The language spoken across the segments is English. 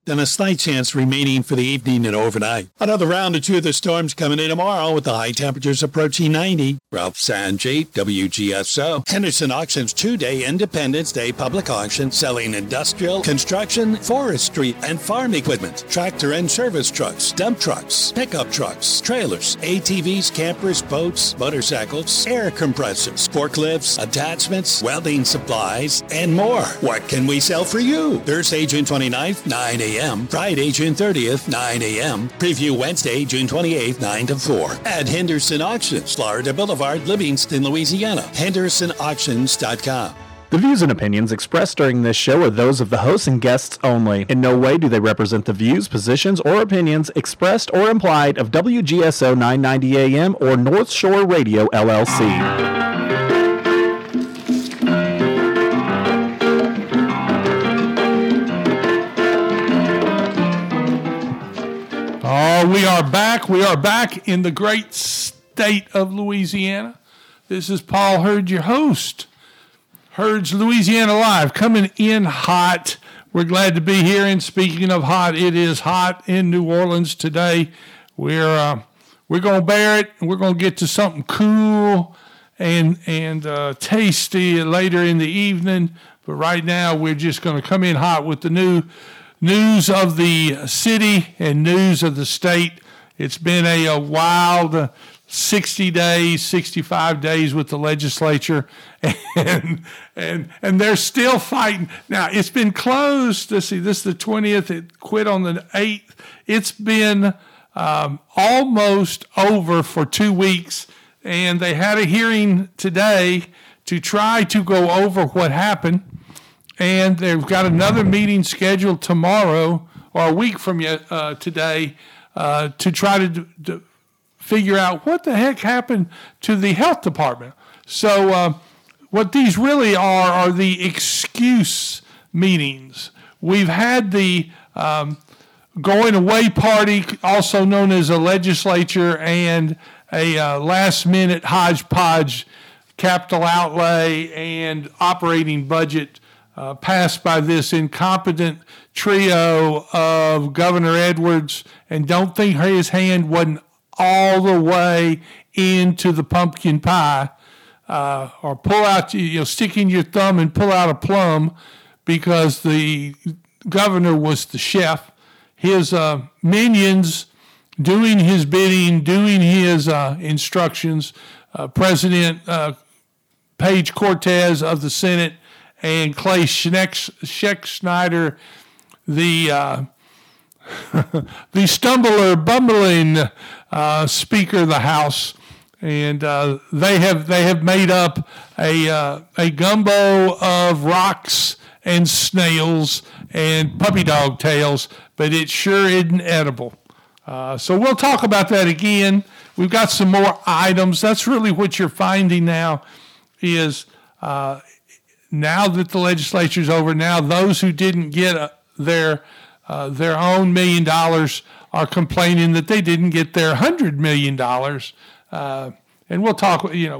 then a slight chance remaining for the evening and overnight. Another round or two of the storms coming in tomorrow with the high temperatures approaching 90. Ralph Sanjay, WGSO. Henderson Auctions 2-day Independence Day public auction selling industrial, construction, forestry, and farm equipment, tractor and service trucks, dump trucks, pickup trucks, trailers, ATVs, campers, boats, motorcycles, air compressors, forklifts, attachments, welding supplies, and more. What can we sell for you? Thursday, June 29th, 9 a.m. Friday, June 30th, 9 a.m. Preview Wednesday, June 28th, 9 to 4. At Henderson Auctions, Florida Boulevard, Livingston, Louisiana. HendersonAuctions.com. The views and opinions expressed during this show are those of the hosts and guests only. In no way do they represent the views, positions, or opinions expressed or implied of WGSO 990 AM or North Shore Radio, LLC. Oh, we are back. We are back in the great state of Louisiana. This is Paul Hurd, your host. Hurd's Louisiana Live, coming in hot. We're glad to be here. And speaking of hot, it is hot in New Orleans today. We're going to bear it, and we're going to get to something cool and tasty later in the evening. But right now, we're just going to come in hot with the news of the city and news of the state. It's been a wild 60 days, 65 days with the legislature, and they're still fighting. Now, it's been closed. Let's see, this is the 20th. It quit on the 8th. It's been almost over for 2 weeks, and they had a hearing today to try to go over what happened. And they've got another meeting scheduled tomorrow or a week from today to try to figure out what the heck happened to the health department. So what these really are the excuse meetings. We've had the going away party, also known as a legislature, and a last-minute hodgepodge capital outlay and operating budget passed by this incompetent trio of Governor Edwards, and don't think his hand wasn't all the way into the pumpkin pie, or pull out, stick in your thumb and pull out a plum, because the governor was the chef. His minions doing his bidding, doing his instructions. President Paige Cortez of the Senate and Clay Scheck-Snyder, the bumbling Speaker of the House, and they have made up a gumbo of rocks and snails and puppy dog tails, but it sure isn't edible. So we'll talk about that again. We've got some more items. That's really what you're finding now is now that the legislature's over, now those who didn't get their own $1 million are complaining that they didn't get their $100 million. And we'll talk,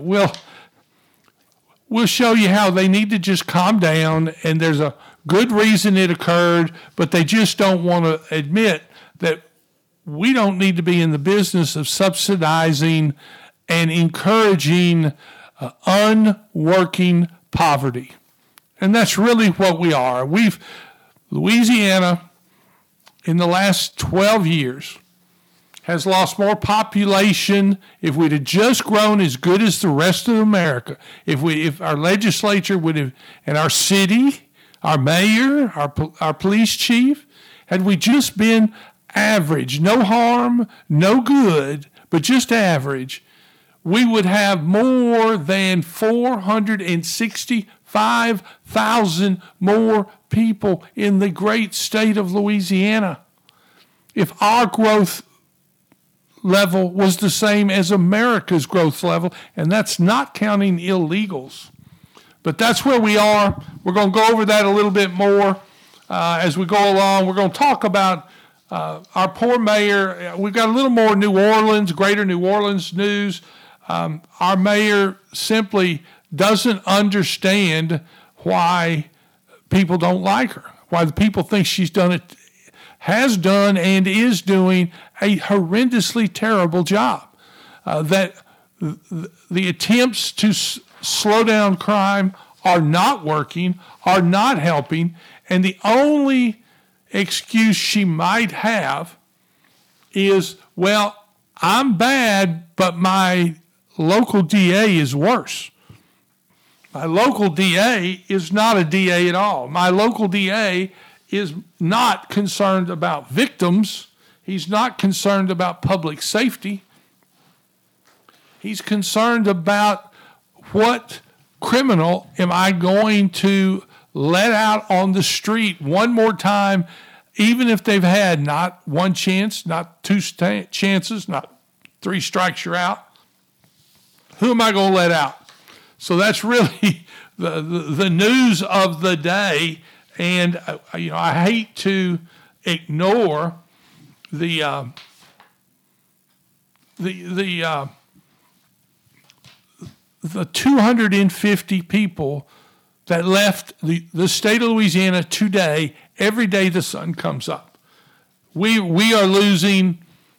we'll show you how they need to just calm down, and there's a good reason it occurred, but they just don't want to admit that we don't need to be in the business of subsidizing and encouraging unworking poverty. And that's really what we are. Louisiana, in the last 12 years, has lost more population. If we'd have just grown as good as the rest of America, if our legislature would have, and our city, our mayor, our police chief, had we just been average, no harm, no good, but just average, we would have more than 465,000 more people in the great state of Louisiana. If our growth level was the same as America's growth level, and that's not counting illegals. But that's where we are. We're going to go over that a little bit more as we go along. We're going to talk about our poor mayor. We've got a little more New Orleans, greater New Orleans news. Our mayor simply doesn't understand why people don't like her, why the people think she's done it has done and is doing a horrendously terrible job. That the attempts to slow down crime are not working, are not helping, and the only excuse she might have is, well, I'm bad, but my local DA is worse. My local DA is not a DA at all. My local DA is not concerned about victims. He's not concerned about public safety. He's concerned about what criminal am I going to let out on the street one more time, even if they've had not one chance, not two chances, not 3 strikes, you're out. Who am I going to let out? So that's really the news of the day. And, I hate to ignore the 250 people that left the state of Louisiana today, every day the sun comes up. We are losing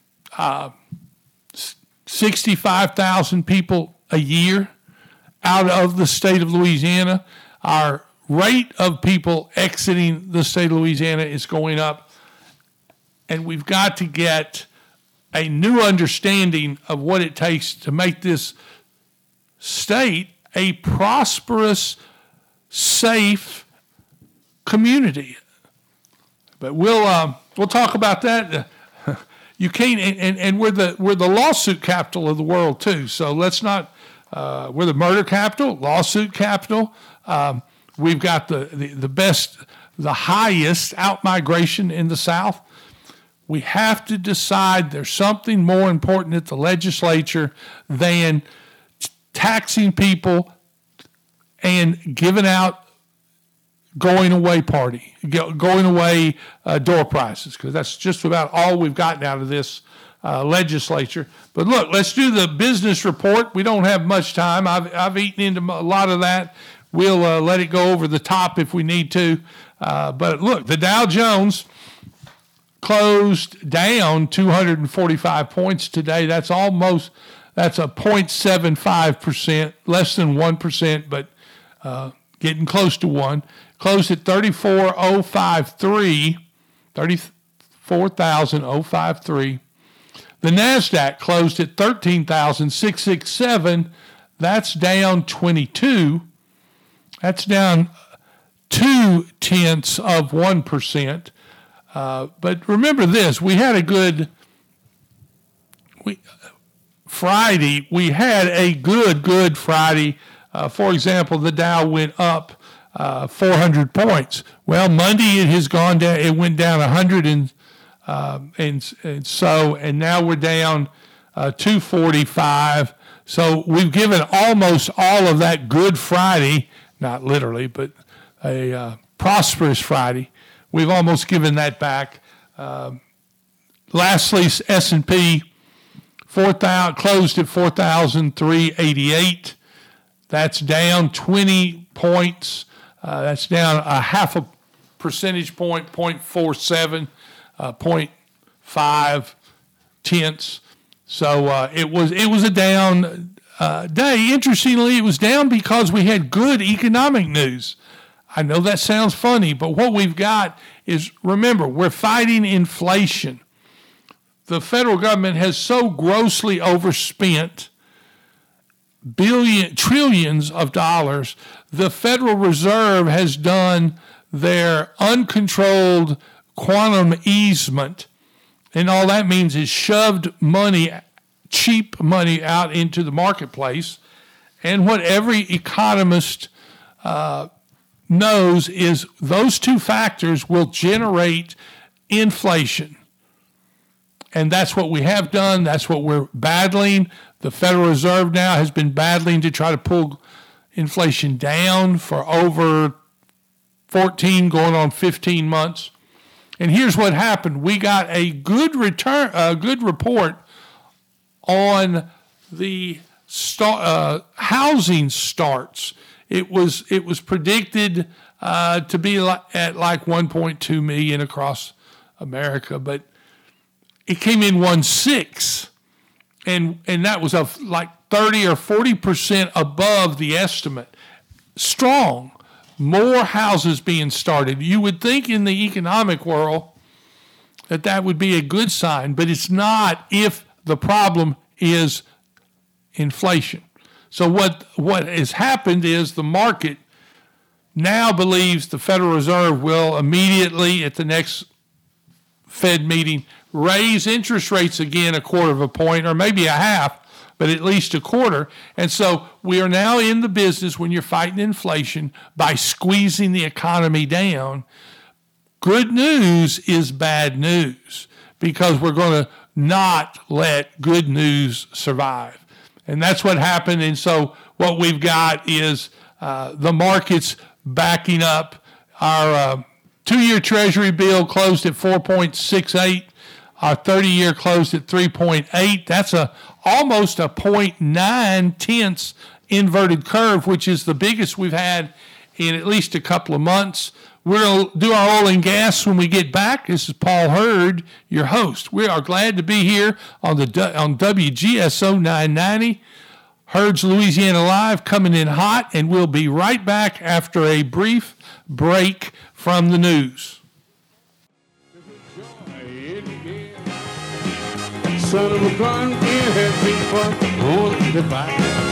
65,000 people a year out of the state of Louisiana. Our rate of people exiting the state of Louisiana is going up, and we've got to get a new understanding of what it takes to make this state a prosperous, safe community. But we'll talk about that. You can't, and we're the lawsuit capital of the world too. So let's not. We're the murder capital, lawsuit capital. We've got the best, the highest out-migration in the South. We have to decide there's something more important at the legislature than taxing people and giving out going away door prizes, because that's just about all we've gotten out of this legislature. But look, let's do the business report. We don't have much time. I've eaten into a lot of that. We'll let it go over the top if we need to. But look, the Dow Jones closed down 245 points today. That's a 0.75%, less than 1%, but getting close to 1. Closed at 34,053. The NASDAQ closed at 13,667. That's down 22. That's down 0.2%. But remember this, we had a good Friday. We had a good Friday. For example, the Dow went up 400 points. Well, Monday it has gone down. It went down 100 and now we're down 245. So we've given almost all of that Good Friday, not literally, but a prosperous Friday. We've almost given that back. Lastly, S&P closed at 4,388. That's down 20 points. That's down a half a percentage point, 0.47, 0.5 tenths. So it was a down day. Interestingly, it was down because we had good economic news. I know that sounds funny, but what we've got is, remember, we're fighting inflation. The federal government has so grossly overspent trillions of dollars. The Federal Reserve has done their uncontrolled quantum easement, and all that means is shoved money, cheap money, out into the marketplace. And what every economist knows is those two factors will generate inflation. And that's what we have done. That's what we're battling. The Federal Reserve now has been battling to try to pull inflation down for over 14, going on 15 months. And here's what happened. We got a good report on the housing starts. It was predicted to be at like 1.2 million across America, but it came in 1.6, and that was like 30 or 40% above the estimate. Strong, more houses being started. You would think in the economic world that would be a good sign, but it's not if the problem is inflation. So what has happened is the market now believes the Federal Reserve will immediately at the next Fed meeting raise interest rates again 1/4 point or maybe 1/2, but at least 1/4. And so we are now in the business, when you're fighting inflation, by squeezing the economy down. Good news is bad news, because we're going to not let good news survive. And that's what happened. And so what we've got is the markets backing up. Our 2-year Treasury bill closed at 4.68. Our 30-year closed at 3.8. That's almost a 0.9 inverted curve, which is the biggest we've had in at least a couple of months. We'll do our oil and gas when we get back. This is Paul Hurd, your host. We are glad to be here on WGSO 990. Hurd's Louisiana Live, coming in hot, and we'll be right back after a brief break from the news. Son of a gun, can't have people on the bike.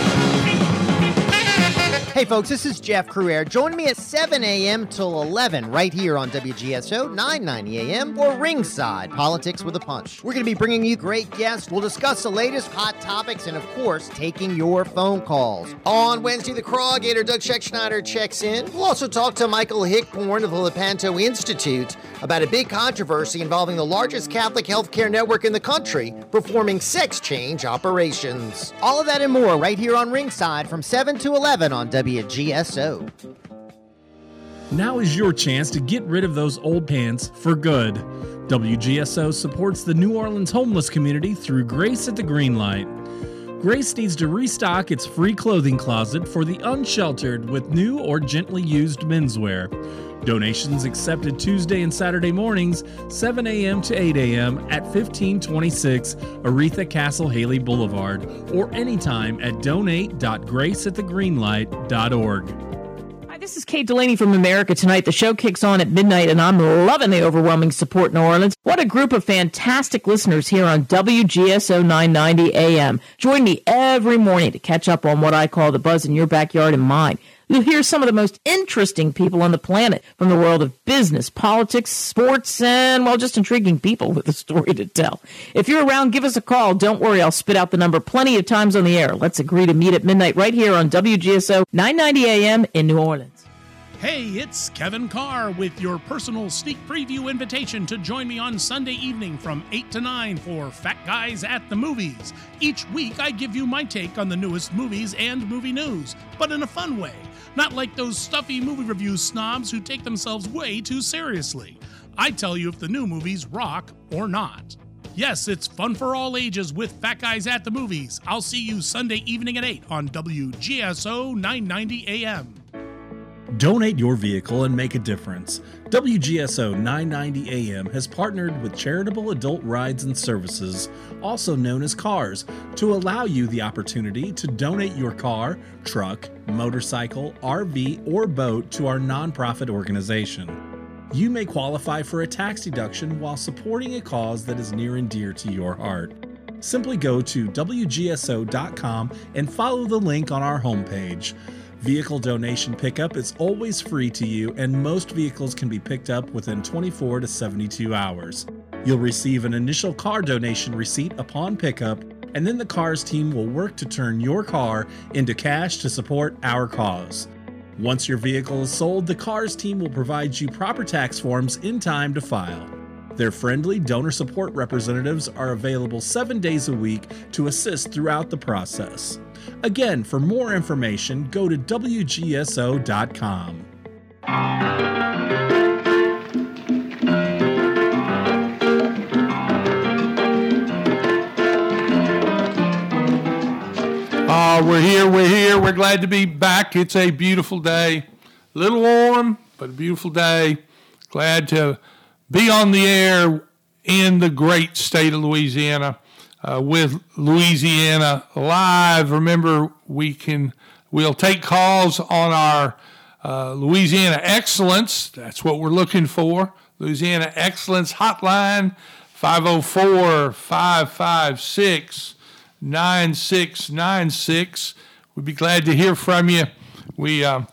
Hey folks, this is Jeff Crouere. Join me at 7 a.m. till 11 right here on WGSO 990 a.m. for Ringside Politics with a Punch. We're going to be bringing you great guests. We'll discuss the latest hot topics and, of course, taking your phone calls. On Wednesday, the Crawgator, Doug Scheckschneider, checks in. We'll also talk to Michael Hickborn of the Lepanto Institute about a big controversy involving the largest Catholic healthcare network in the country performing sex change operations. All of that and more right here on Ringside from 7 to 11 on WGSO. Now is your chance to get rid of those old pants for good. WGSO supports the New Orleans homeless community through Grace at the Greenlight. Grace needs to restock its free clothing closet for the unsheltered with new or gently used menswear. Donations accepted Tuesday and Saturday mornings, 7 a.m. to 8 a.m. at 1526 Aretha Castle Haley Boulevard, or anytime at donate.graceatthegreenlight.org. Hi, this is Kate Delaney from America Tonight. The show kicks on at midnight, and I'm loving the overwhelming support in New Orleans. What a group of fantastic listeners here on WGSO 990 AM. Join me every morning to catch up on what I call the buzz in your backyard and mine. You'll hear some of the most interesting people on the planet from the world of business, politics, sports, and, well, just intriguing people with a story to tell. If you're around, give us a call. Don't worry, I'll spit out the number plenty of times on the air. Let's agree to meet at midnight right here on WGSO 990 AM in New Orleans. Hey, it's Kevin Carr with your personal sneak preview invitation to join me on Sunday evening from 8 to 9 for Fat Guys at the Movies. Each week, I give you my take on the newest movies and movie news, but in a fun way. Not like those stuffy movie review snobs who take themselves way too seriously. I tell you if the new movies rock or not. Yes, it's fun for all ages with Fat Guys at the Movies. I'll see you Sunday evening at 8 on WGSO 990 AM. Donate your vehicle and make a difference. WGSO 990 AM has partnered with Charitable Adult Rides and Services, also known as CARS, to allow you the opportunity to donate your car, truck, motorcycle, RV, or boat to our nonprofit organization. You may qualify for a tax deduction while supporting a cause that is near and dear to your heart. Simply go to WGSO.com and follow the link on our homepage. Vehicle donation pickup is always free to you, and most vehicles can be picked up within 24 to 72 hours. You'll receive an initial car donation receipt upon pickup, and then the CARS team will work to turn your car into cash to support our cause. Once your vehicle is sold, the CARS team will provide you proper tax forms in time to file. Their friendly donor support representatives are available 7 days a week to assist throughout the process. Again, for more information, go to WGSO.com. We're here. We're glad to be back. It's a beautiful day. A little warm, but a beautiful day. Glad to be on the air in the great state of Louisiana with Louisiana Live. Remember, we'll take calls on our Louisiana Excellence. That's what we're looking for. Louisiana Excellence Hotline, 504-556-9696. We'd be glad to hear from you. We've got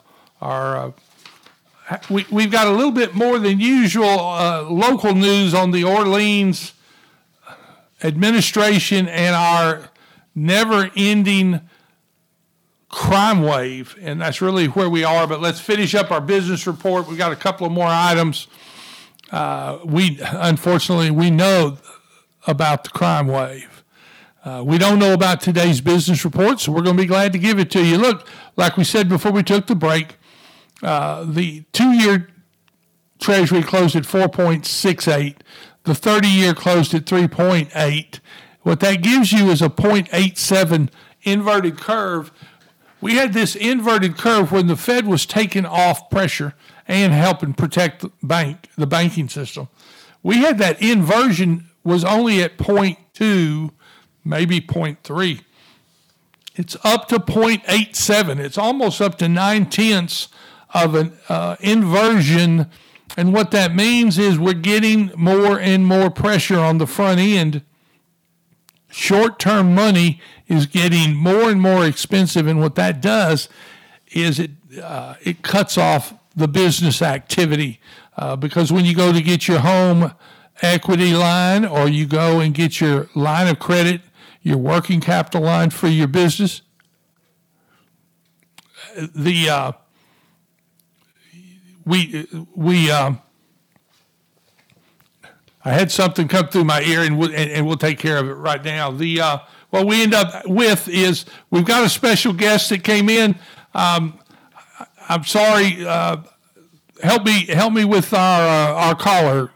a little bit more than usual local news on the Orleans administration and our never-ending crime wave, and that's really where we are. But let's finish up our business report. We've got a couple of more items. Unfortunately, we know about the crime wave. We don't know about today's business report, so we're going to be glad to give it to you. Look, like we said before we took the break, the 2-year Treasury closed at 4.68. The 30-year closed at 3.8. What that gives you is a 0.87 inverted curve. We had this inverted curve when the Fed was taking off pressure and helping protect the banking system. We had that inversion was only at 0.2, maybe 0.3. It's up to 0.87. It's almost up to 9/10 of an inversion. And what that means is we're getting more and more pressure on the front end. Short-term money is getting more and more expensive, and what that does is it cuts off the business activity because when you go to get your home equity line or you go and get your line of credit, your working capital line for your business, I had something come through my ear, and we'll take care of it right now. What we end up with is we've got a special guest that came in. I'm sorry. Help me with our caller.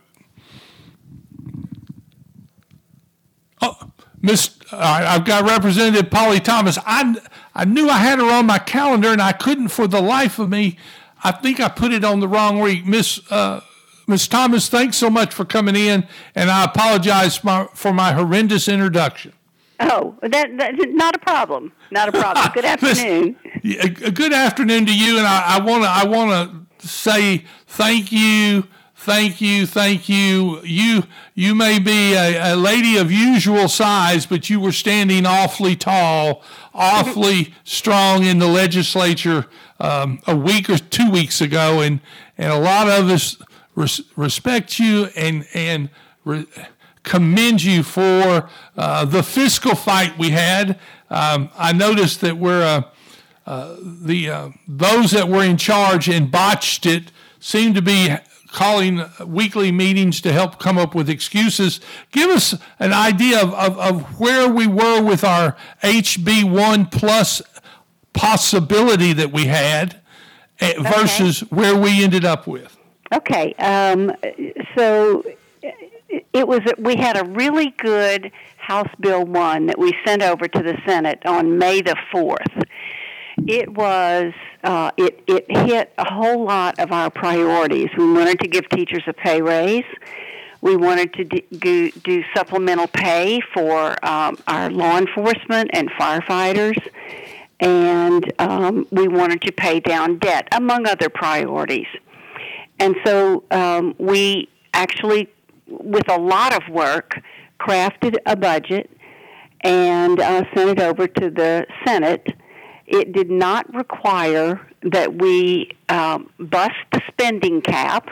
Oh, I've got Representative Polly Thomas. I knew I had her on my calendar, and I couldn't for the life of me. I think I put it on the wrong week. Miss Thomas, thanks so much for coming in, and I apologize for my horrendous introduction. Oh, that's not a problem. Not a problem. Good afternoon. Good afternoon to you, and I want to say thank you. You may be a lady of usual size, but you were standing awfully tall, awfully strong in the legislature a week or 2 weeks ago, and a lot of us respect you and commend you for the fiscal fight we had. I noticed that those that were in charge and botched it seem to be calling weekly meetings to help come up with excuses. Give us an idea of where we were with our HB1 plus possibility that we had versus where we ended up with. Okay, so we had a really good House Bill 1 that we sent over to the Senate on May the 4th. It was it hit a whole lot of our priorities. We wanted to give teachers a pay raise. We wanted to do supplemental pay for our law enforcement and firefighters, and we wanted to pay down debt, among other priorities. And so we actually, with a lot of work, crafted a budget and sent it over to the Senate. It did not require that we bust the spending cap.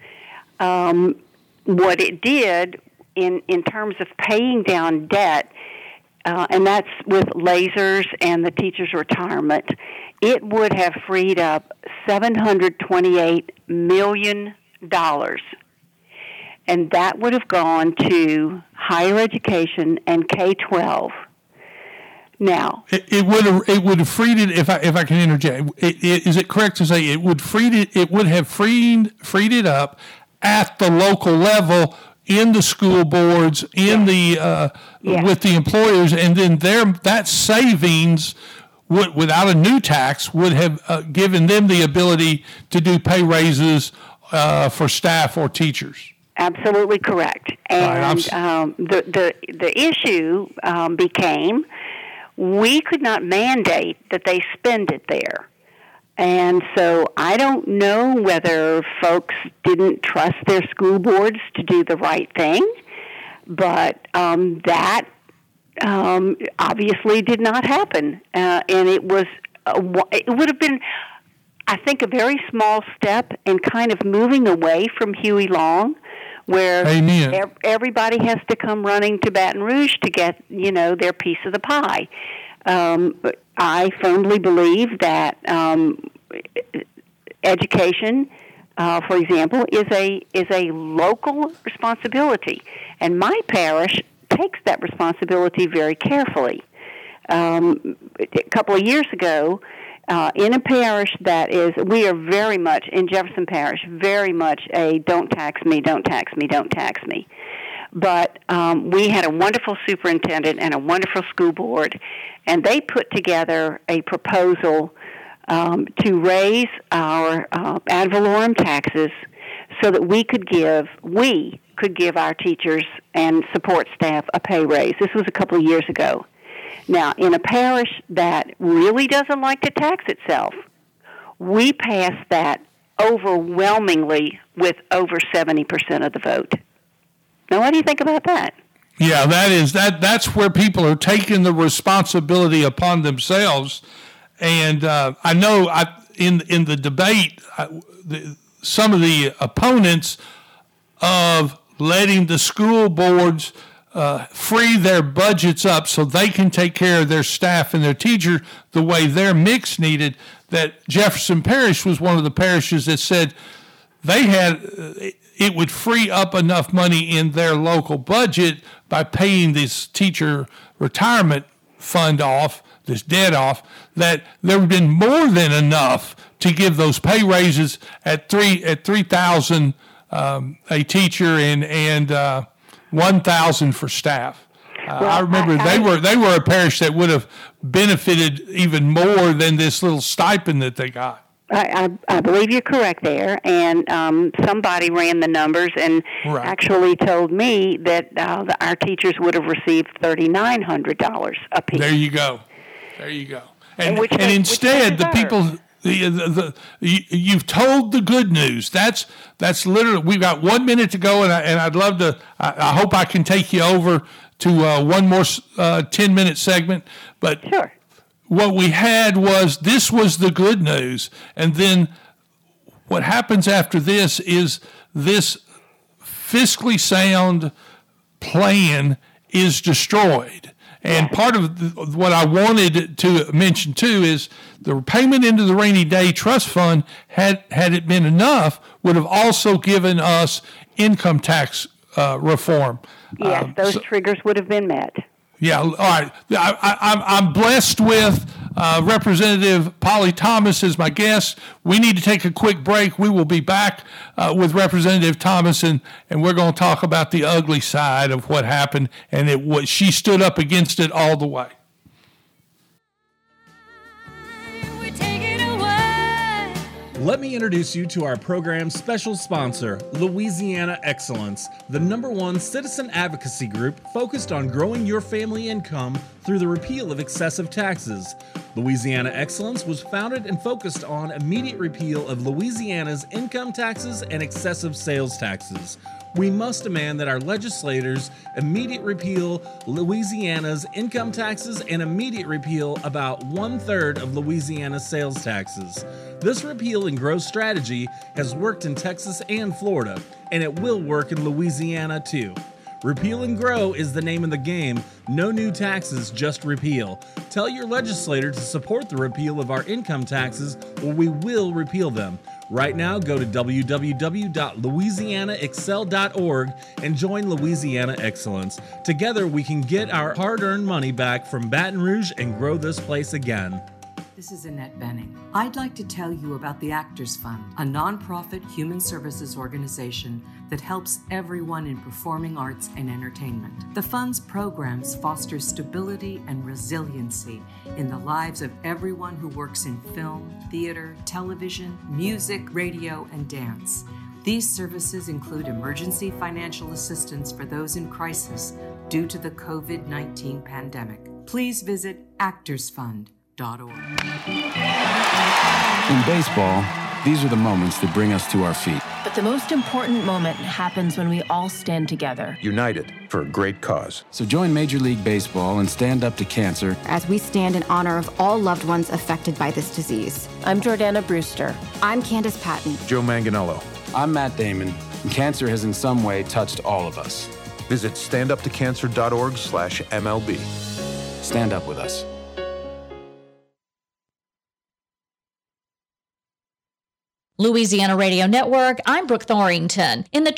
What it did in terms of paying down debt, and that's with lasers and the teachers' retirement, it would have freed up $728 million. And that would have gone to higher education and K-12. Now, it would have freed it. If I can interject, is it correct to say it would have freed it up at the local level in the school boards, in the with the employers, and then that savings without a new tax would have given them the ability to do pay raises for staff or teachers. Absolutely correct. And the issue became we could not mandate that they spend it there. And so I don't know whether folks didn't trust their school boards to do the right thing, but that obviously did not happen. And it would have been, I think, a very small step in kind of moving away from Huey Long, where everybody has to come running to Baton Rouge to get, their piece of the pie. I firmly believe that education, for example, is a local responsibility, and my parish takes that responsibility very carefully. A couple of years ago, in a parish we are very much, in Jefferson Parish, very much a don't tax me, don't tax me, don't tax me. But we had a wonderful superintendent and a wonderful school board, and they put together a proposal to raise our ad valorem taxes so that we could give our teachers and support staff a pay raise. This was a couple of years ago. Now, in a parish that really doesn't like to tax itself, we passed that overwhelmingly with over 70% of the vote. Now, what do you think about that? Yeah, that's where people are taking the responsibility upon themselves. And I know in the debate, some of the opponents of letting the school boards free their budgets up so they can take care of their staff and their teacher the way their mix needed, that Jefferson Parish was one of the parishes that said they had it would free up enough money in their local budget by paying this teacher retirement fund off, this debt off, that there would have been more than enough to give those pay raises at $3,000 a teacher and $1,000 for staff. I remember they were a parish that would have benefited even more than this little stipend that they got. I believe you're correct there, and somebody ran the numbers and actually told me that our teachers would have received $3,900 a piece. There you go. And instead, the people, you've told the good news. That's literally. We've got 1 minute to go, and I'd love to. I hope I can take you over to one more 10-minute segment. But sure. What we had was the good news, and then what happens after this is this fiscally sound plan is destroyed. And part of what I wanted to mention too is the payment into the rainy day trust fund, had it been enough, would have also given us income tax reform. Yes, those triggers would have been met. Yeah, all right. I'm blessed with Representative Polly Thomas as my guest. We need to take a quick break. We will be back with Representative Thomas, and we're going to talk about the ugly side of what happened, and she stood up against it all the way. Let me introduce you to our program's special sponsor, Louisiana Excellence, the #1 citizen advocacy group focused on growing your family income through the repeal of excessive taxes. Louisiana Excellence was founded and focused on immediate repeal of Louisiana's income taxes and excessive sales taxes. We must demand that our legislators immediate repeal Louisiana's income taxes and immediate repeal about 1/3 of Louisiana's sales taxes. This repeal and growth strategy has worked in Texas and Florida, and it will work in Louisiana too. Repeal and grow is the name of the game. No new taxes, just repeal. Tell your legislator to support the repeal of our income taxes, or we will repeal them. Right now, go to www.louisianaexcel.org and join Louisiana Excellence. Together, we can get our hard-earned money back from Baton Rouge and grow this place again. This is Annette Benning. I'd like to tell you about the Actors Fund, a nonprofit human services organization that helps everyone in performing arts and entertainment. The fund's programs foster stability and resiliency in the lives of everyone who works in film, theater, television, music, radio, and dance. These services include emergency financial assistance for those in crisis due to the COVID-19 pandemic. Please visit actorsfund.org. In baseball, these are the moments that bring us to our feet. But the most important moment happens when we all stand together. United for a great cause. So join Major League Baseball and Stand Up to Cancer as we stand in honor of all loved ones affected by this disease. I'm Jordana Brewster. I'm Candace Patton. Joe Manganiello. I'm Matt Damon, and cancer has in some way touched all of us. Visit standuptocancer.org/MLB. Stand up with us. Louisiana Radio Network, I'm Brooke Thorington. In the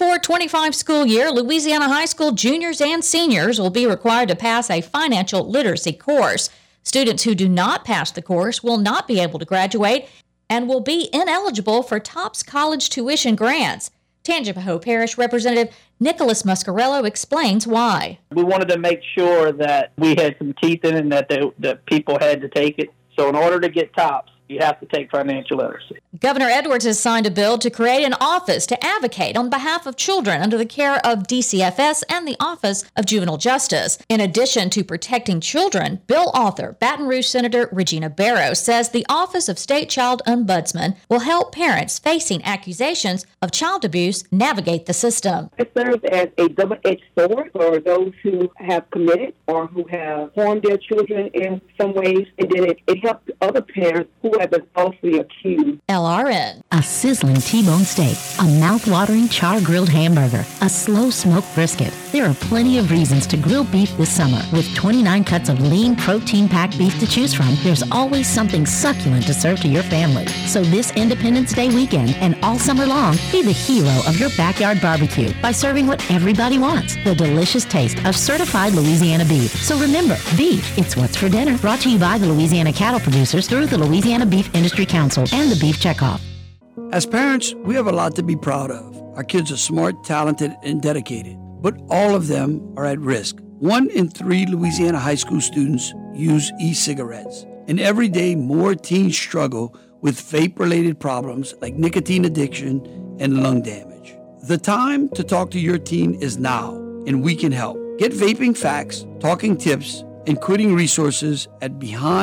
24-25 school year, Louisiana high school juniors and seniors will be required to pass a financial literacy course. Students who do not pass the course will not be able to graduate and will be ineligible for TOPS college tuition grants. Tangipahoa Parish Representative Nicholas Muscarello explains why. We wanted to make sure that we had some teeth in it and that people had to take it. So in order to get TOPS, you have to take financial literacy. Governor Edwards has signed a bill to create an office to advocate on behalf of children under the care of DCFS and the Office of Juvenile Justice. In addition to protecting children, bill author Baton Rouge Senator Regina Barrow says the Office of State Child Ombudsman will help parents facing accusations of child abuse navigate the system. It serves as a double-edged sword for those who have committed or who have harmed their children in some ways, and then it helps other parents who have been falsely accused. LRN. A sizzling T-bone steak, a mouth-watering char-grilled hamburger, a slow-smoked brisket. There are plenty of reasons to grill beef this summer. With 29 cuts of lean, protein-packed beef to choose from, there's always something succulent to serve to your family. So this Independence Day weekend and all summer long, be the hero of your backyard barbecue by serving what everybody wants, the delicious taste of certified Louisiana beef. So remember, beef, it's what's for dinner. Brought to you by the Louisiana cattle producers through the Louisiana Beef Industry Council and the Beef Checkoff. As parents, we have a lot to be proud of. Our kids are smart, talented, and dedicated, but all of them are at risk. 1 in 3 Louisiana high school students use e-cigarettes, and every day more teens struggle with vape-related problems like nicotine addiction and lung damage. The time to talk to your teen is now, and we can help. Get vaping facts, talking tips, and quitting resources at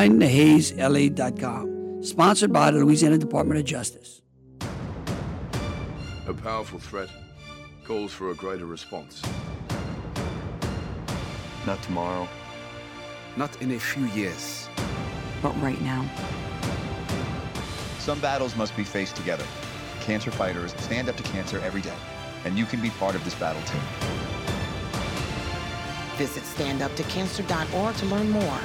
BehindTheHazeLA.com. Sponsored by the Louisiana Department of Justice. A powerful threat calls for a greater response. Not tomorrow. Not in a few years. But right now. Some battles must be faced together. Cancer fighters stand up to cancer every day, and you can be part of this battle too. Visit standuptocancer.org to learn more.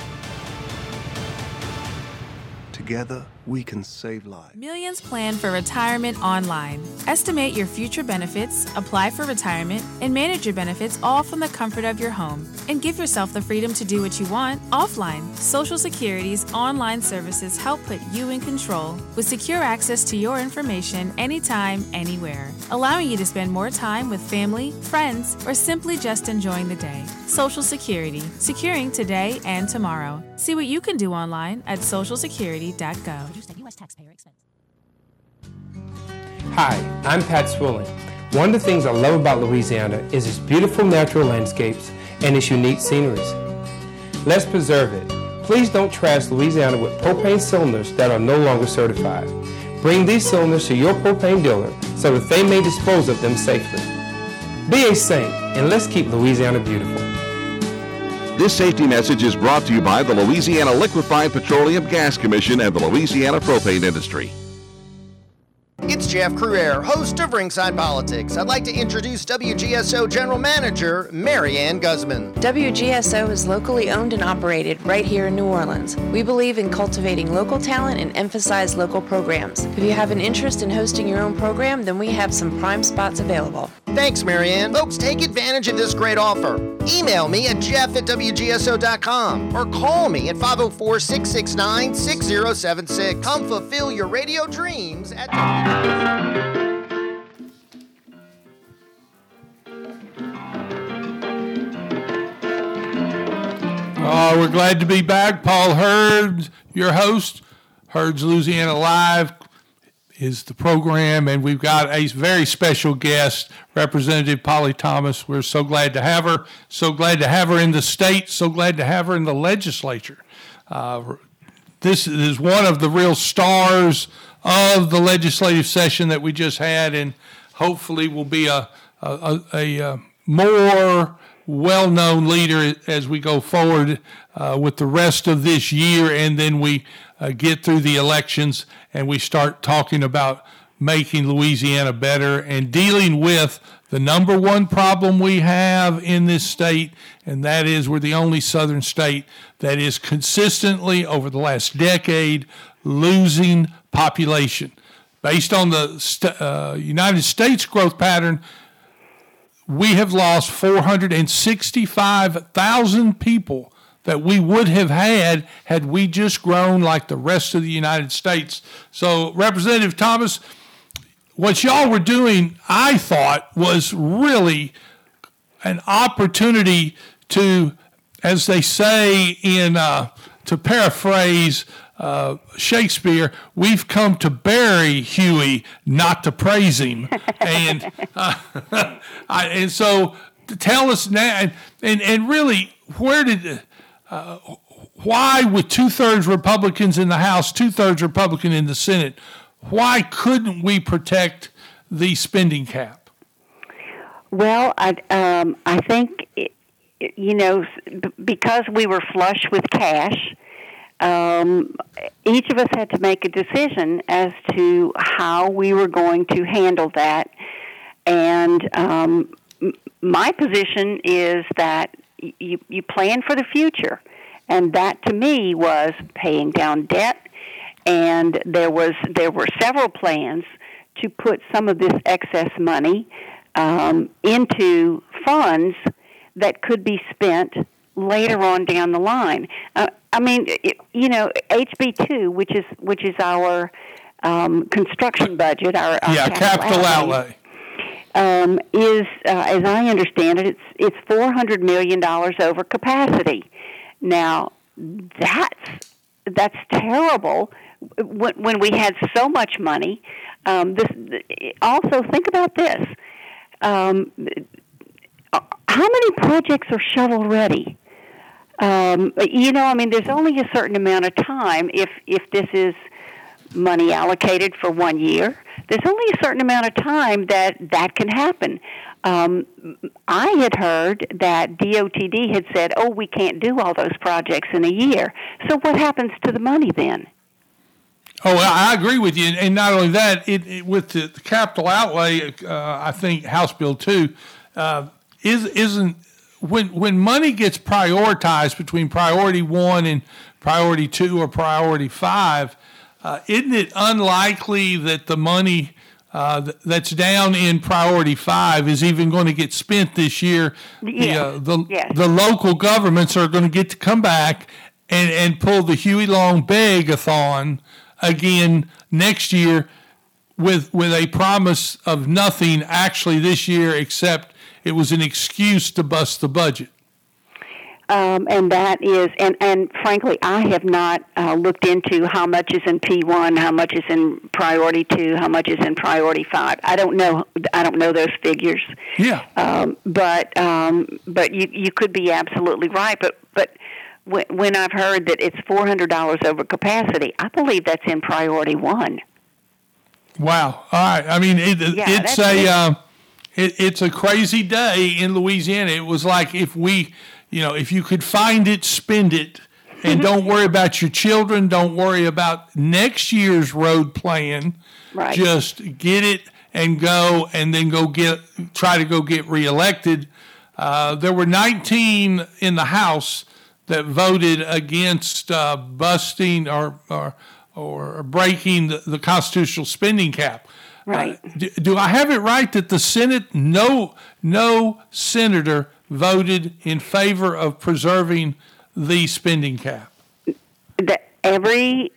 Together, we can save lives. Millions plan for retirement online. Estimate your future benefits, apply for retirement, and manage your benefits all from the comfort of your home. And give yourself the freedom to do what you want offline. Social Security's online services help put you in control with secure access to your information anytime, anywhere, allowing you to spend more time with family, friends, or simply just enjoying the day. Social Security, securing today and tomorrow. See what you can do online at socialsecurity.gov. Hi, I'm Pat Swilling. One of the things I love about Louisiana is its beautiful natural landscapes and its unique sceneries. Let's preserve it. Please don't trash Louisiana with propane cylinders that are no longer certified. Bring these cylinders to your propane dealer so that they may dispose of them safely. Be a saint, and let's keep Louisiana beautiful. This safety message is brought to you by the Louisiana Liquefied Petroleum Gas Commission and the Louisiana Propane Industry. It's Jeff Cruere, host of Ringside Politics. I'd like to introduce WGSO General Manager Mary Ann Guzman. WGSO is locally owned and operated right here in New Orleans. We believe in cultivating local talent and emphasize local programs. If you have an interest in hosting your own program, then we have some prime spots available. Thanks, Mary Ann. Folks, take advantage of this great offer. Email me at jeff@wgso.com or call me at 504-669-6076. Come fulfill your radio dreams at We're glad to be back. Paul Hurd, your host, Hurd's Louisiana Live. is the program, and we've got a very special guest, Representative Polly Thomas. We're so glad to have her. So glad to have her in the state. So glad to have her in the legislature. This is one of the real stars of the legislative session that we just had, and hopefully will be a more well-known leader as we go forward with the rest of this year, and then we get through the elections and we start talking about making Louisiana better and dealing with the number one problem we have in this state, and that is we're the only southern state that is consistently, over the last decade, losing population. Based on the United States growth pattern, we have lost 465,000 people that we would have had we just grown like the rest of the United States. So, Representative Thomas, what y'all were doing, I thought, was really an opportunity to, as they say to paraphrase Shakespeare, we've come to bury Huey, not to praise him. And and so tell us now, and really, why with 2/3 Republicans in the House, 2/3 Republican in the Senate, why couldn't we protect the spending cap? Well, I think, because we were flush with cash, each of us had to make a decision as to how we were going to handle that. And my position is that you plan for the future. And that, to me, was paying down debt. And there were several plans to put some of this excess money into funds that could be spent later on down the line. HB2, which is our construction budget, our capital outlay. Is, as I understand it, it's $400 million over capacity. Now, that's terrible when we had so much money. Also, think about this. How many projects are shovel ready? There's only a certain amount of time if this is money allocated for 1 year. There's only a certain amount of time that can happen. I had heard that DOTD had said, we can't do all those projects in a year. So what happens to the money then? Oh, I agree with you. And not only that, with the capital outlay, I think House Bill 2 isn't when money gets prioritized between priority 1 and priority 2 or priority 5, isn't it unlikely that the money that's down in priority 5 is even going to get spent this year? Yes. The local governments are going to get to come back and pull the Huey Long Beg-a-thon again next year with a promise of nothing actually this year, except it was an excuse to bust the budget. And that is, and frankly, I have not looked into how much is in P1, how much is in priority 2, how much is in priority 5. I don't know those figures. Yeah. But you could be absolutely right. But when I've heard that it's $400 over capacity, I believe that's in priority 1. Wow. All right. I mean, it's a crazy day in Louisiana. It was like if you could find it, spend it, and don't worry about your children, don't worry about next year's road plan. Right. Just get it and go, and then try to go get reelected. There were 19 in the House that voted against busting or breaking the constitutional spending cap. Right. Do I have it right that the Senate, no senator voted in favor of preserving the spending cap? Every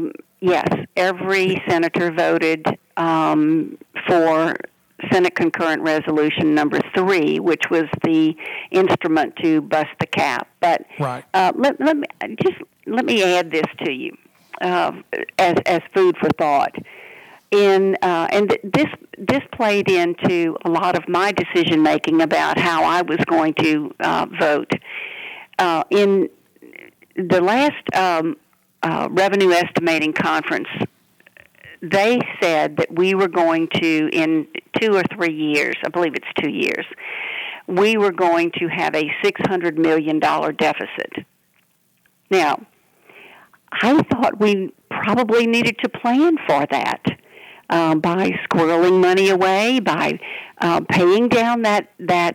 senator voted for Senate Concurrent Resolution number 3, which was the instrument to bust the cap. But right. Let me add this to you as food for thought. This played into a lot of my decision making about how I was going to vote. In the last revenue estimating conference, they said that we were going to, in 2 or 3 years, I believe it's 2 years, we were going to have a $600 million deficit. Now, I thought we probably needed to plan for that by squirreling money away, by paying down the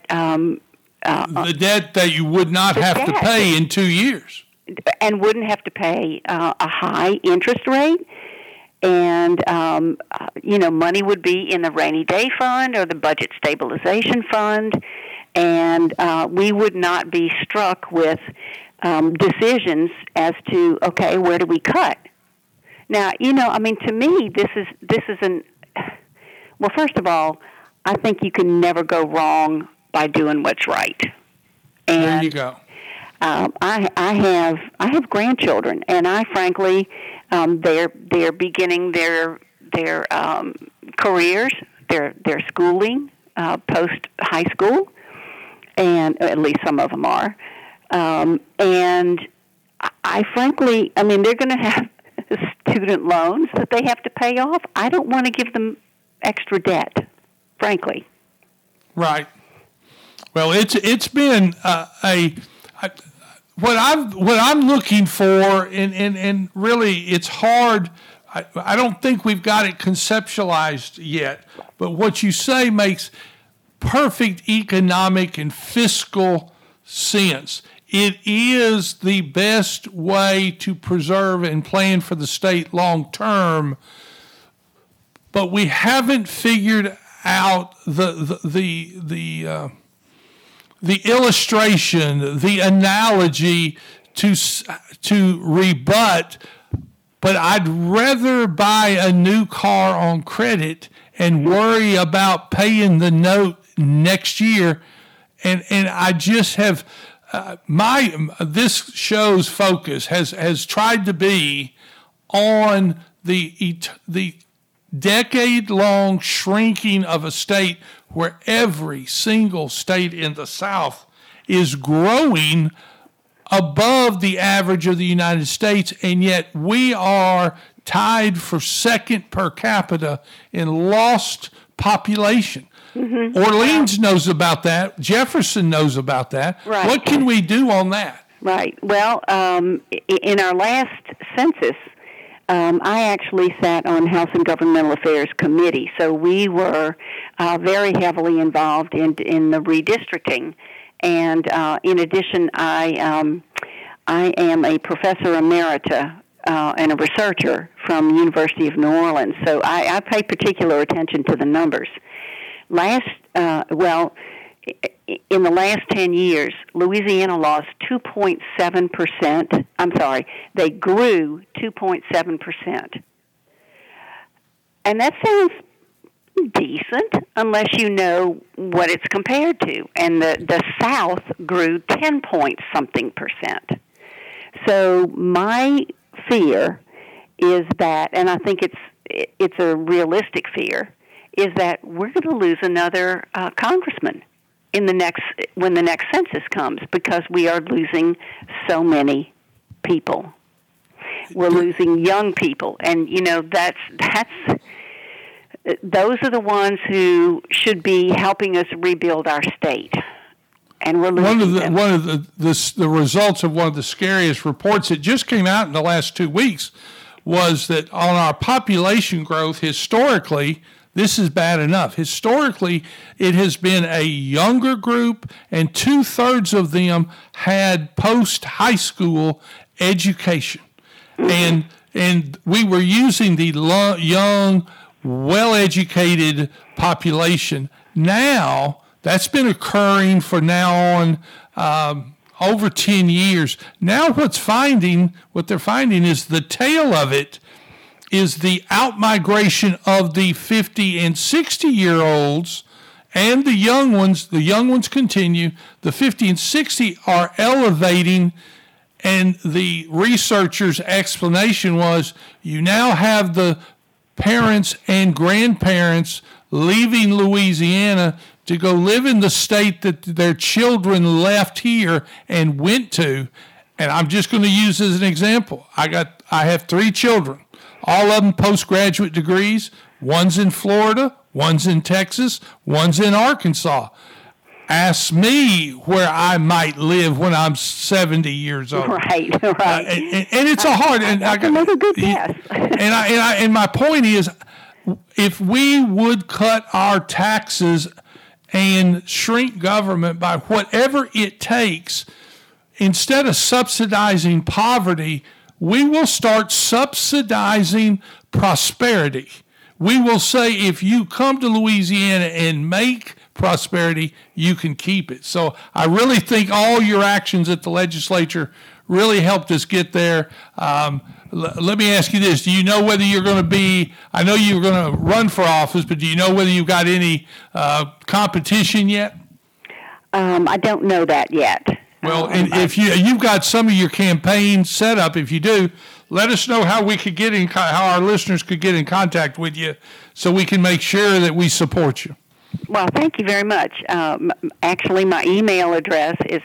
debt that you would not have to pay in 2 years. And wouldn't have to pay a high interest rate. And, money would be in the rainy day fund or the budget stabilization fund. And we would not be struck with decisions as to, okay, where do we cut? Now, to me, this is well, first of all, I think you can never go wrong by doing what's right. And there you go. I have grandchildren, and I frankly, they're beginning their careers, their schooling post high school, and at least some of them are. And I frankly, they're going to have student loans that they have to pay off. I don't want to give them extra debt, frankly. Right. Well, it's been what I'm looking for, and really it's hard. I don't think we've got it conceptualized yet. But what you say makes perfect economic and fiscal sense. It is the best way to preserve and plan for the state long term, but we haven't figured out the illustration, the analogy to rebut. But I'd rather buy a new car on credit and worry about paying the note next year, and I just have. This show's focus has tried to be on the decade-long shrinking of a state where every single state in the South is growing above the average of the United States, and yet we are tied for second per capita in lost population. Mm-hmm. Orleans knows about that. Jefferson knows about that. Right. What can we do on that? Right. Well, in our last census, I actually sat on House and Governmental Affairs Committee, so we were very heavily involved in the redistricting. And in addition, I am a professor emerita and a researcher from the University of New Orleans, so I pay particular attention to the numbers. In the last 10 years, Louisiana lost 2.7%. I'm sorry, they grew 2.7%. And that sounds decent unless you know what it's compared to. And the South grew 10-point-something%. So my fear is that, and I think it's a realistic fear, is that we're going to lose another congressman when the next census comes, because we are losing so many people. We're losing young people, and that's those are the ones who should be helping us rebuild our state. And we're losing them. One of the results of one of the scariest reports that just came out in the last 2 weeks was that on our population growth historically. This is bad enough. Historically, it has been a younger group, and 2/3 of them had post-high school education. And we were using the young, well-educated population. Now, that's been occurring for now on over 10 years. Now what they're finding is the tail of it is the outmigration of the 50 and 60-year-olds, and the young ones. The young ones continue. The 50 and 60 are elevating, and the researchers' explanation was you now have the parents and grandparents leaving Louisiana to go live in the state that their children left here and went to. And I'm just going to use as an example. I have 3 children, all of them postgraduate degrees. One's in Florida, one's in Texas, one's in Arkansas. Ask me where I might live when I'm 70 years old. Right. And it's a hard. And I got make a good guess. and my point is, if we would cut our taxes and shrink government by whatever it takes, instead of subsidizing poverty, we will start subsidizing prosperity. We will say, if you come to Louisiana and make prosperity, you can keep it. So I really think all your actions at the legislature really helped us get there. Let me ask you this. Do you know whether you're going to be, I know you're going to run for office, but do you know whether you've got any competition yet? I don't know that yet. Well, and if you've got some of your campaign set up, if you do, let us know how we could get in, how our listeners could get in contact with you, so we can make sure that we support you. Well, thank you very much. Actually, my email address is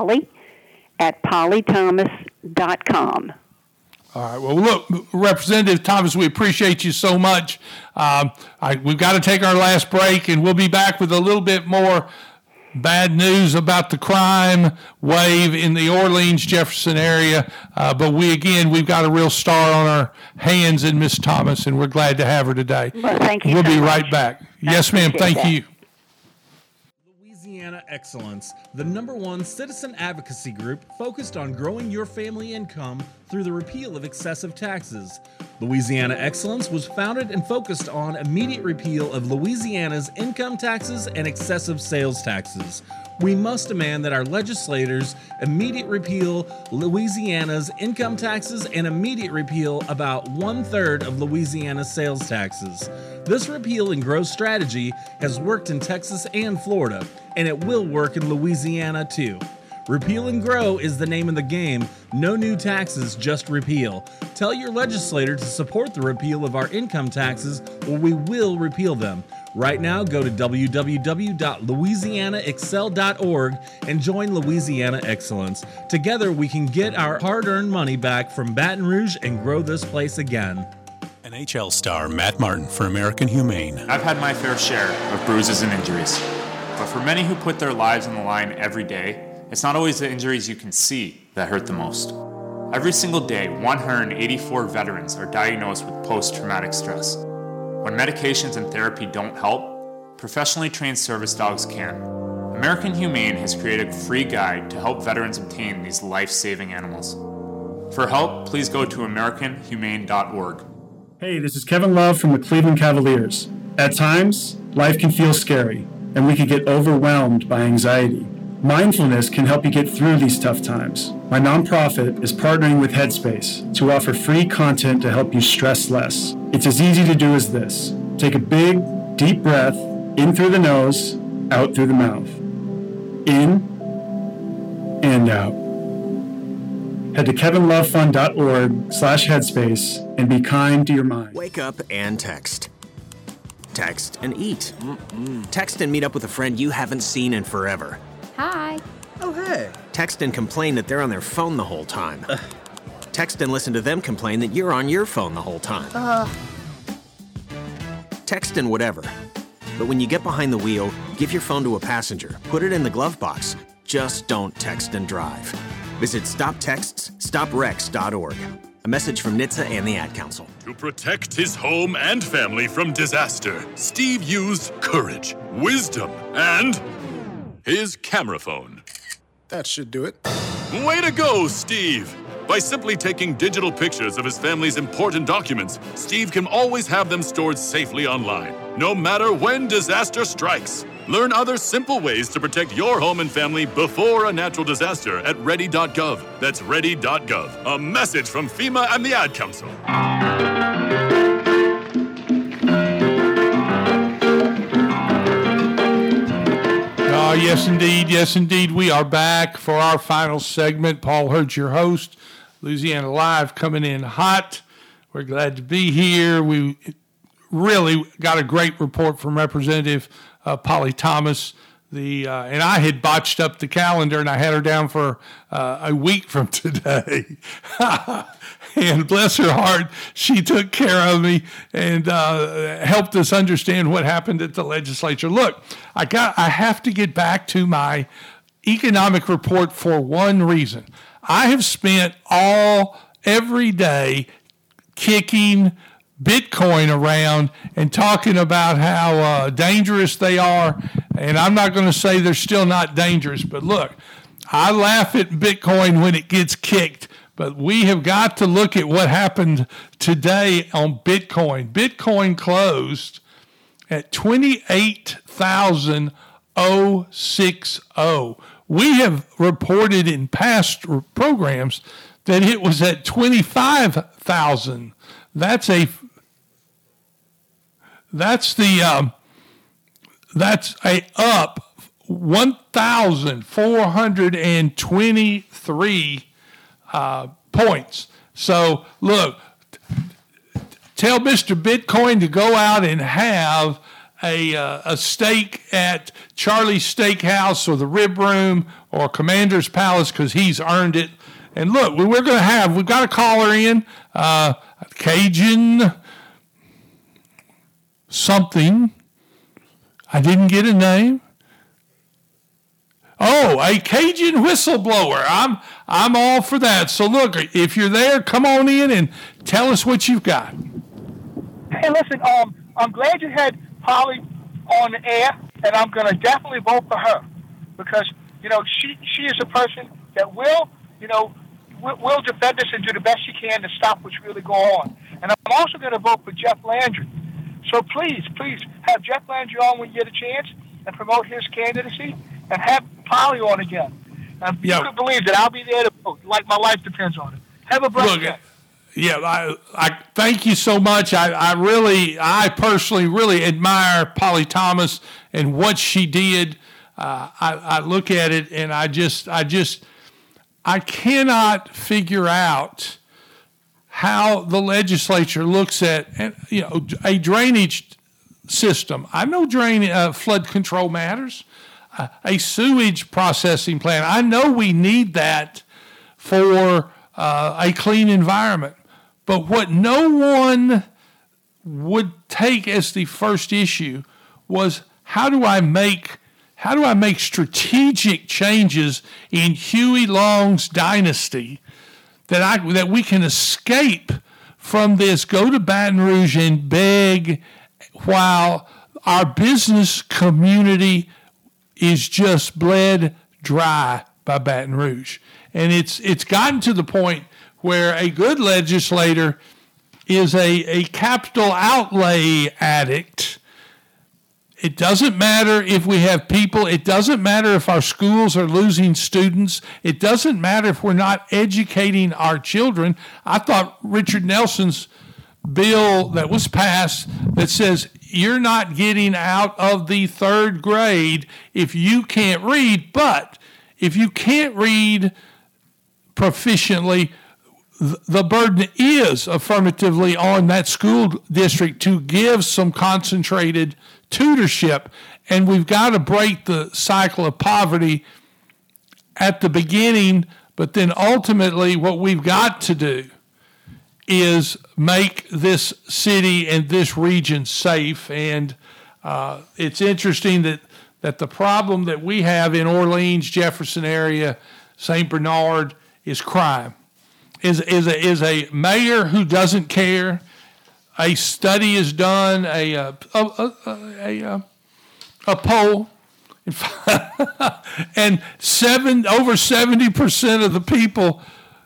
polly@pollithomas.com. All right. Well, look, Representative Thomas, we appreciate you so much. We've got to take our last break, and we'll be back with a little bit more bad news about the crime wave in the Orleans, Jefferson area. But we've got a real star on our hands in Miss Thomas, and we're glad to have her today. Well, thank you. We'll be much. right back. Yes, ma'am. Thank you. Louisiana Excellence, the #1 citizen advocacy group focused on growing your family income through the repeal of excessive taxes. Louisiana Excellence was founded and focused on immediate repeal of Louisiana's income taxes and excessive sales taxes. We must demand that our legislators immediate repeal Louisiana's income taxes and immediate repeal about 1/3 of Louisiana's sales taxes. This repeal and grow strategy has worked in Texas and Florida, and it will work in Louisiana too. Repeal and grow is the name of the game. No new taxes, just repeal. Tell your legislator to support the repeal of our income taxes, or we will repeal them. Right now, go to www.louisianaexcel.org and join Louisiana Excellence. Together, we can get our hard-earned money back from Baton Rouge and grow this place again. NHL star Matt Martin for American Humane. I've had my fair share of bruises and injuries, but for many who put their lives on the line every day, it's not always the injuries you can see that hurt the most. Every single day, 184 veterans are diagnosed with post-traumatic stress. When medications and therapy don't help, professionally trained service dogs can. American Humane has created a free guide to help veterans obtain these life-saving animals. For help, please go to AmericanHumane.org. Hey, this is Kevin Love from the Cleveland Cavaliers. At times, life can feel scary, and we can get overwhelmed by anxiety. Mindfulness can help you get through these tough times. My nonprofit is partnering with Headspace to offer free content to help you stress less. It's as easy to do as this. Take a big, deep breath in through the nose, out through the mouth. In and out. Head to kevinlovefund.org/headspace and be kind to your mind. Wake up and text. Text and eat. Text and meet up with a friend you haven't seen in forever. Hi. Oh, hey. Text and complain that they're on their phone the whole time. Text and listen to them complain that you're on your phone the whole time. Text and whatever. But when you get behind the wheel, give your phone to a passenger. Put it in the glove box. Just don't text and drive. Visit StopTextsStopWrecks.org. A message from NHTSA and the Ad Council. To protect his home and family from disaster, Steve used courage, wisdom, and his camera phone. That should do it. Way to go, Steve! By simply taking digital pictures of his family's important documents, Steve can always have them stored safely online, no matter when disaster strikes. Learn other simple ways to protect your home and family before a natural disaster at ready.gov. That's ready.gov. A message from FEMA and the Ad Council. Yes, indeed. Yes, indeed. We are back for our final segment. Paul Hurd, your host. Louisiana Live coming in hot. We're glad to be here. We really got a great report from Representative Polly Thomas. And I had botched up the calendar, and I had her down for a week from today. And bless her heart, she took care of me and helped us understand what happened at the legislature. Look, I have to get back to my economic report for one reason. I have spent every day kicking Bitcoin around and talking about how dangerous they are. And I'm not going to say they're still not dangerous, but look, I laugh at Bitcoin when it gets kicked, but we have got to look at what happened today on Bitcoin. Bitcoin closed at 28,060. We have reported in past programs that it was at 25,000. That's a up 1,423 points. So look, tell Mr. Bitcoin to go out and have a steak at Charlie's Steakhouse or the Rib Room or Commander's Palace, because he's earned it. And look, we've got a caller in, Cajun something. I didn't get a name. Oh, a Cajun whistleblower. I'm all for that. So look, if you're there, come on in and tell us what you've got. Hey, listen, I'm glad you had Polly on the air, and I'm going to definitely vote for her because, she is a person that will defend us and do the best she can to stop what's really going on. And I'm also going to vote for Jeff Landry. So please have Jeff Landry on when you get a chance and promote his candidacy and have Polly on again. And you can believe that I'll be there to vote, like my life depends on it. Have a blessed day. Yeah, I thank you so much. I personally really admire Polly Thomas and what she did. I look at it and I cannot figure out how the legislature looks at a drainage system. I know flood control matters. A sewage processing plant. I know we need that for a clean environment. But what no one would take as the first issue was how do I make strategic changes in Huey Long's dynasty that we can escape from this, go to Baton Rouge and beg while our business community is just bled dry by Baton Rouge. And it's gotten to the point where a good legislator is a capital outlay addict. It doesn't matter if we have people. It doesn't matter if our schools are losing students. It doesn't matter if we're not educating our children. I thought Richard Nelson's bill that was passed that says you're not getting out of the third grade if you can't read. But if you can't read proficiently, the burden is affirmatively on that school district to give some concentrated tutorship. And we've got to break the cycle of poverty at the beginning. But then ultimately what we've got to do is make this city and this region safe. And it's interesting that the problem that we have in Orleans, Jefferson area, St. Bernard is crime. Is a mayor who doesn't care. A study is done, a poll, and over 70% of the people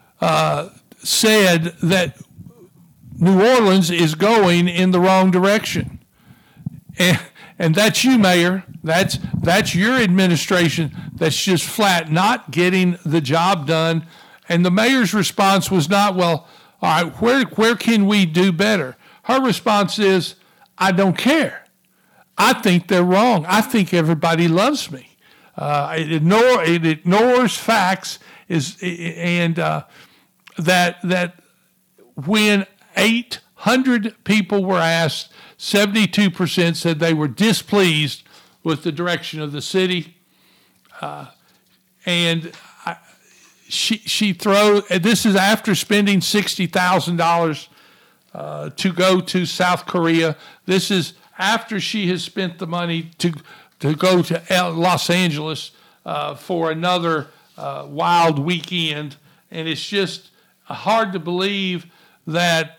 said that New Orleans is going in the wrong direction. And that's you, Mayor. That's your administration that's just flat not getting the job done. And the mayor's response was not, well, all right, where can we do better? Her response is, I don't care. I think they're wrong. I think everybody loves me. It ignores facts, that when 800 people were asked, 72% said they were displeased with the direction of the city. This is after spending $60,000 to go to South Korea. This is after she has spent the money to go to Los Angeles for another wild weekend. And it's just hard to believe that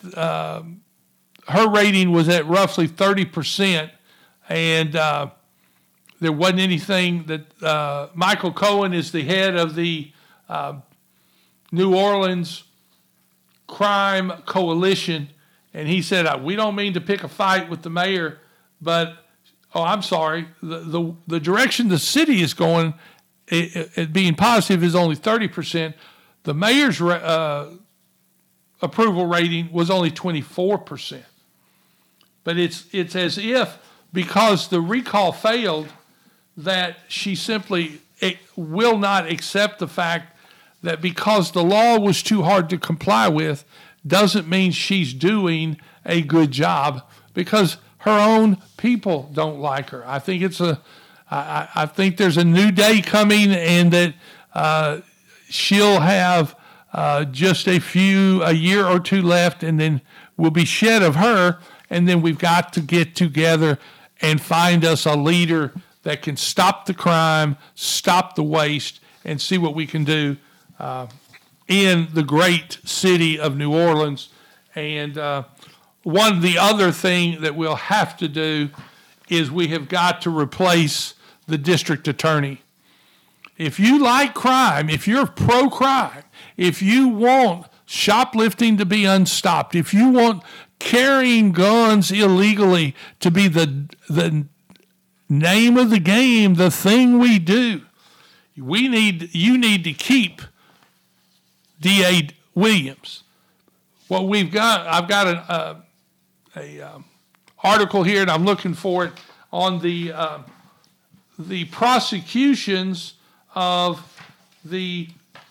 her rating was at roughly 30%, and there wasn't anything that Michael Cohen is the head of the New Orleans Crime Coalition, and he said, we don't mean to pick a fight with the mayor, but, I'm sorry, the direction the city is going, it being positive, is only 30%. The mayor's approval rating was only 24%. But it's as if, because the recall failed, that she simply will not accept the fact that because the law was too hard to comply with doesn't mean she's doing a good job, because her own people don't like her. I think I think there's a new day coming, and that she'll have just a year or two left, and then we'll be shed of her, and then we've got to get together and find us a leader that can stop the crime, stop the waste, and see what we can do in the great city of New Orleans. And the other thing that we'll have to do is we have got to replace the district attorney. If you like crime, if you're pro-crime, if you want shoplifting to be unstopped, if you want carrying guns illegally to be the name of the game, the thing we do, you need to keep D.A. Williams. Well, I've got an article here, and I'm looking for it, on the prosecutions of the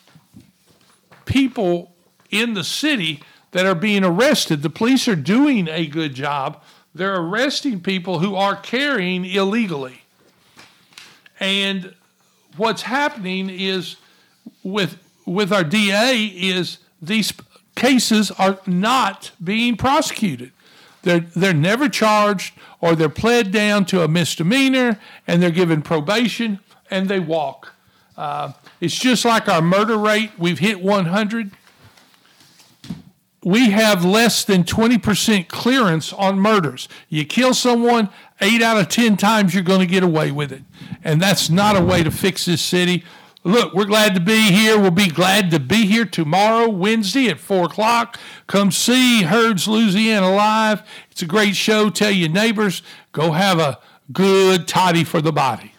people in the city that are being arrested. The police are doing a good job. They're arresting people who are carrying illegally. And what's happening is with our DA is these cases are not being prosecuted. They're never charged, or they're pled down to a misdemeanor, and they're given probation, and they walk. It's just like our murder rate. We've hit 100. We have less than 20% clearance on murders. You kill someone, 8 out of 10 times you're going to get away with it. And that's not a way to fix this city. Look, we're glad to be here. We'll be glad to be here tomorrow, Wednesday at 4 o'clock. Come see Herds Louisiana Live. It's a great show. Tell your neighbors. Go have a good toddy for the body.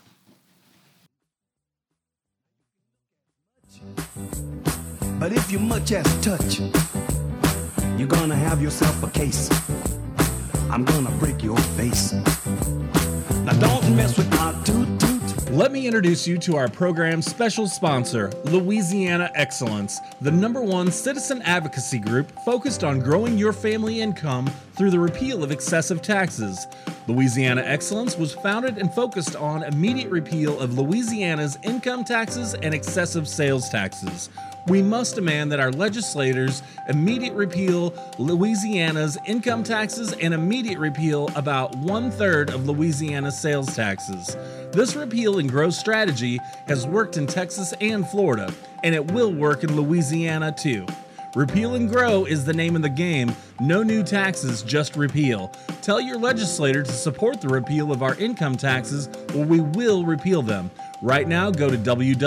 But if you much as touch, you're gonna have yourself a case. I'm gonna break your face. Now don't mess with my toot-toot. Let me introduce you to our program's special sponsor, Louisiana Excellence, the #1 citizen advocacy group focused on growing your family income through the repeal of excessive taxes. Louisiana Excellence was founded and focused on immediate repeal of Louisiana's income taxes and excessive sales taxes. We must demand that our legislators immediate repeal Louisiana's income taxes and immediate repeal about 1/3 of Louisiana's sales taxes. This repeal and growth strategy has worked in Texas and Florida, and it will work in Louisiana too. Repeal and grow is the name of the game. No new taxes, just repeal. Tell your legislator to support the repeal of our income taxes, or we will repeal them. Right now, go to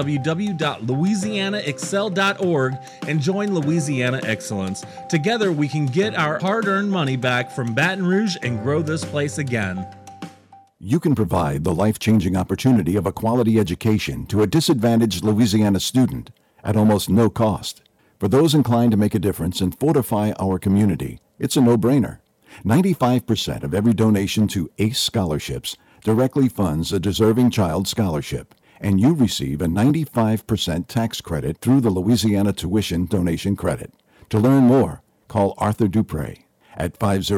www.louisianaexcel.org and join Louisiana Excellence. Together, we can get our hard-earned money back from Baton Rouge and grow this place again. You can provide the life-changing opportunity of a quality education to a disadvantaged Louisiana student at almost no cost. For those inclined to make a difference and fortify our community, it's a no-brainer. 95% of every donation to ACE scholarships directly funds a deserving child scholarship, and you receive a 95% tax credit through the Louisiana Tuition Donation Credit. To learn more, call Arthur Dupre at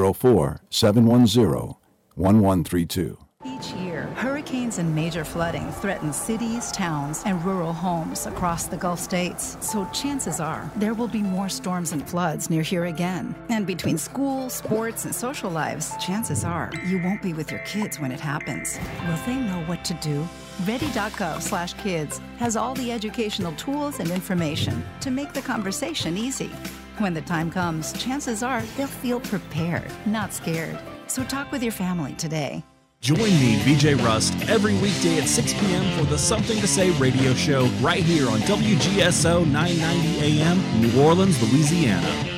504-710-1132. Each year, hurricanes and major flooding threaten cities, towns, and rural homes across the Gulf states. So chances are there will be more storms and floods near here again. And between school, sports, and social lives, chances are you won't be with your kids when it happens. Will they know what to do? Ready.gov/kids has all the educational tools and information to make the conversation easy. When the time comes, chances are they'll feel prepared, not scared. So talk with your family today. Join me, BJ Rust, every weekday at 6 p.m. for the Something to Say radio show right here on WGSO 990 AM, New Orleans, Louisiana.